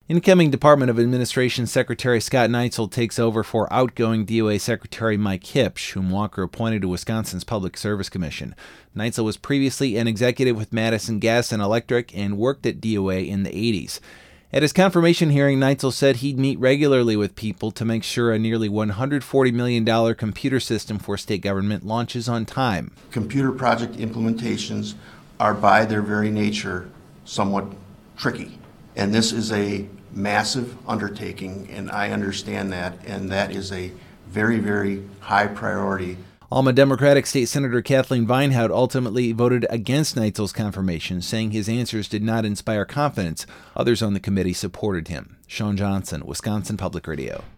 Incoming Department of Administration Secretary Scott Neitzel takes over for outgoing DOA Secretary Mike Hipsch, whom Walker appointed to Wisconsin's Public Service Commission. Neitzel was previously an executive with Madison Gas and Electric and worked at DOA in the 80s. At his confirmation hearing, Neitzel said he'd meet regularly with people to make sure a nearly $140 million computer system for state government launches on time. Computer project implementations are by their very nature somewhat tricky, and this is a massive undertaking, and I understand that, and that is a very, very high priority. Alma Democratic State Senator Kathleen Vinehout ultimately voted against Neitzel's confirmation, saying his answers did not inspire confidence. Others on the committee supported him. Sean Johnson, Wisconsin Public Radio.